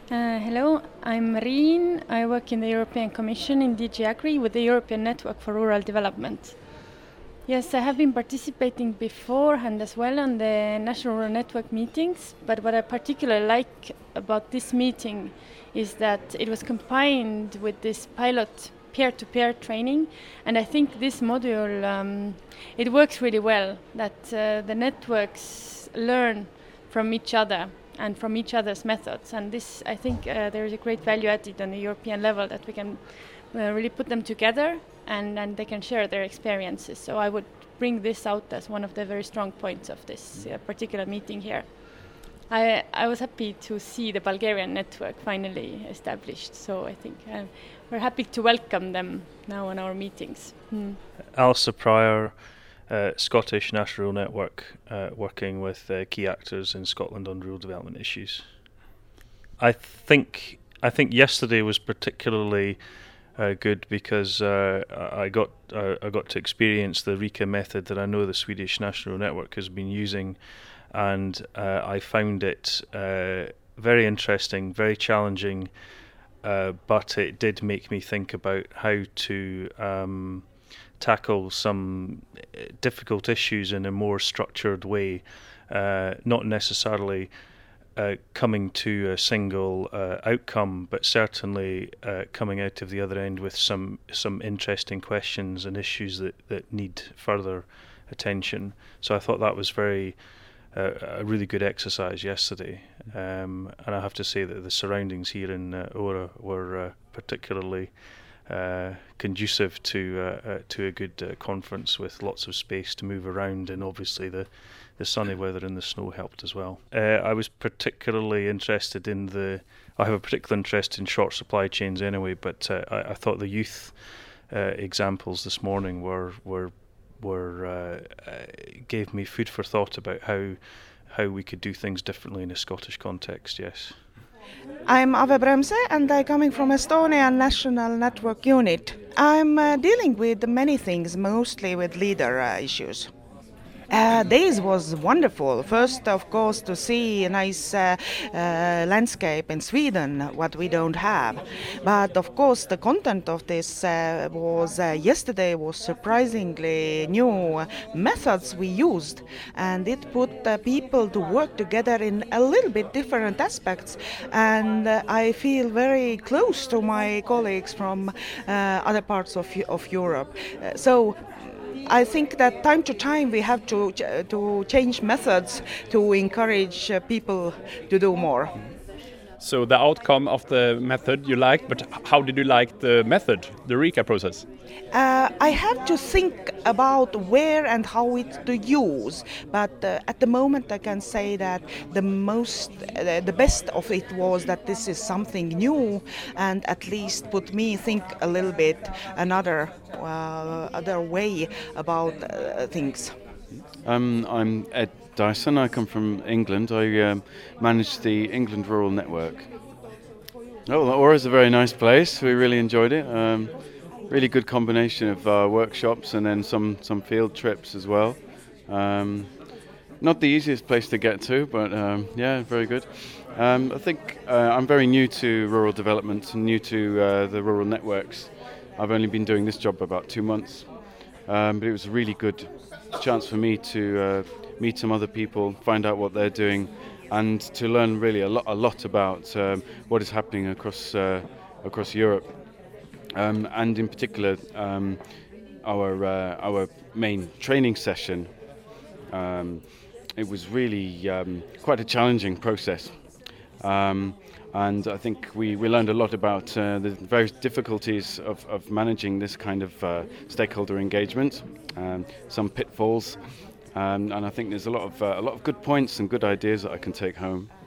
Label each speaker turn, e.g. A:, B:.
A: Hello, I'm Marine. I work in the European Commission in DG Agri with the European Network for Rural Development. Yes, I have been participating beforehand as well on the National Rural Network meetings, but what I particularly like about this meeting is that it was combined with this pilot peer-to-peer training, and I think this module, it works really well, that the networks learn from each other and from each other's methods. And this, I think, there is a great value added on the European level that we can really put them together and they can share their experiences. So I would bring this out as one of the very strong points of this particular meeting here. I was happy to see the Bulgarian network finally established, so I think we're happy to welcome them now in our meetings.
B: Alistair Pryor, Scottish National Network, working with key actors in Scotland on rural development issues. I think yesterday was particularly good because I got to experience the RIKA method that I know the Swedish National Network has been using, and I found it very interesting, very challenging, but it did make me think about how to tackle some difficult issues in a more structured way, not necessarily coming to a single outcome, but certainly coming out of the other end with some interesting questions and issues that need further attention. So I thought that was a really good exercise yesterday, and I have to say that the surroundings here in Åre were particularly conducive to a good conference with lots of space to move around, and obviously the sunny weather and the snow helped as well. I was particularly interested I have a particular interest in short supply chains anyway, but I thought the youth examples this morning gave me food for thought about how we could do things differently in a Scottish context. Yes.
C: I'm Ave Bremse and I'm coming from Estonian National Network Unit. I'm dealing with many things, mostly with leader issues. This was wonderful. First, of course, to see a nice landscape in Sweden, what we don't have. But, of course, the content of this yesterday was surprisingly new methods we used. And it put people to work together in a little bit different aspects. And I feel very close to my colleagues from other parts of Europe. So I think that time to time we have to change methods to encourage people to do more.
D: So the outcome of the method you liked, but how did you like the method, the RIKA process?
C: I have to think about where and how it to use, but at the moment I can say that the best of it was that this is something new and at least put me think a little bit another way about things.
E: I'm Ed Dyson. I come from England. I manage the England Rural Network. Åre is a very nice place. We really enjoyed it. Really good combination of workshops and then some field trips as well. Not the easiest place to get to, but very good. I think I'm very new to rural development and new to the rural networks. I've only been doing this job about 2 months, but it was a really good chance for me to meet some other people, find out what they're doing, and to learn really a lot about what is happening across Europe. And in particular, our main training session, it was really quite a challenging process. And I think we learned a lot about the various difficulties of managing this kind of stakeholder engagement, some pitfalls, and I think there's a lot of good points and good ideas that I can take home.